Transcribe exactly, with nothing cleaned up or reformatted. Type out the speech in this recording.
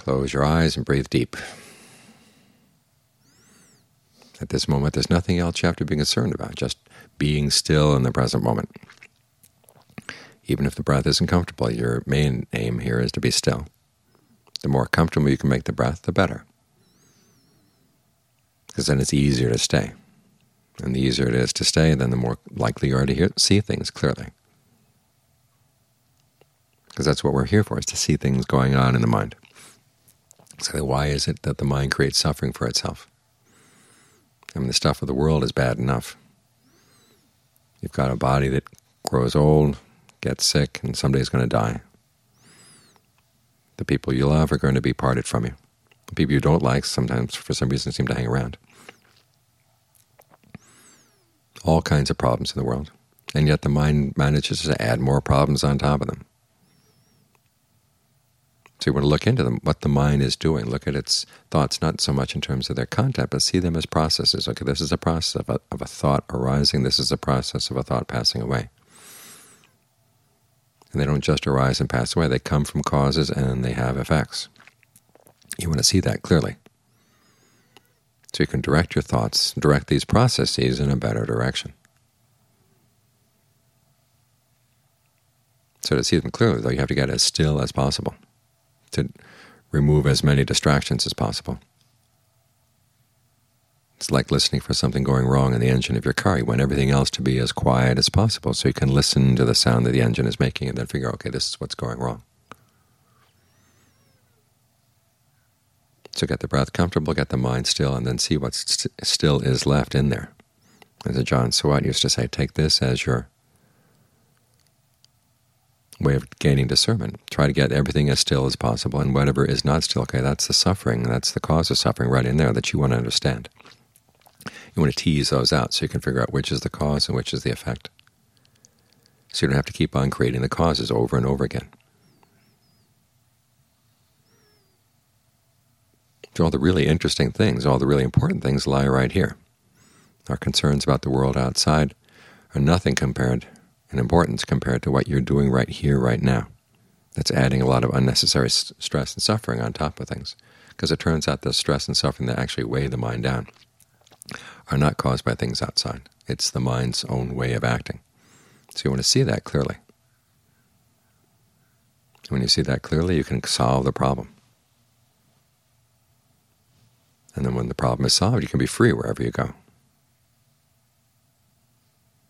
Close your eyes and breathe deep. At this moment, there's nothing else you have to be concerned about, just being still in the present moment. Even if the breath isn't comfortable, your main aim here is to be still. The more comfortable you can make the breath, the better, because then it's easier to stay. And the easier it is to stay, then the more likely you are to hear, see things clearly. Because that's what we're here for, is to see things going on in the mind. So why is it that the mind creates suffering for itself? I mean, the stuff of the world is bad enough. You've got a body that grows old, gets sick, and someday is going to die. The people you love are going to be parted from you. The people you don't like sometimes, for some reason, seem to hang around. All kinds of problems in the world, and yet the mind manages to add more problems on top of them. So you want to look into them, what the mind is doing. Look at its thoughts, not so much in terms of their content, but see them as processes. Okay, this is a process of a, of a thought arising. This is a process of a thought passing away. And they don't just arise and pass away. They come from causes and they have effects. You want to see that clearly. So you can direct your thoughts, direct these processes in a better direction. So to see them clearly, though, you have to get as still as possible, to remove as many distractions as possible. It's like listening for something going wrong in the engine of your car. You want everything else to be as quiet as possible so you can listen to the sound that the engine is making and then figure, okay, this is what's going wrong. So get the breath comfortable, get the mind still, and then see what st still is left in there. As John Swat used to say, take this as your way of gaining discernment. Try to get everything as still as possible, and whatever is not still, okay, that's the suffering, that's the cause of suffering right in there that you want to understand. You want to tease those out so you can figure out which is the cause and which is the effect. So you don't have to keep on creating the causes over and over again. So all the really interesting things, all the really important things lie right here. Our concerns about the world outside are nothing compared in importance compared to what you're doing right here, right now. That's adding a lot of unnecessary stress and suffering on top of things, because it turns out the stress and suffering that actually weigh the mind down are not caused by things outside. It's the mind's own way of acting. So you want to see that clearly. When you see that clearly, you can solve the problem. And then when the problem is solved, you can be free wherever you go.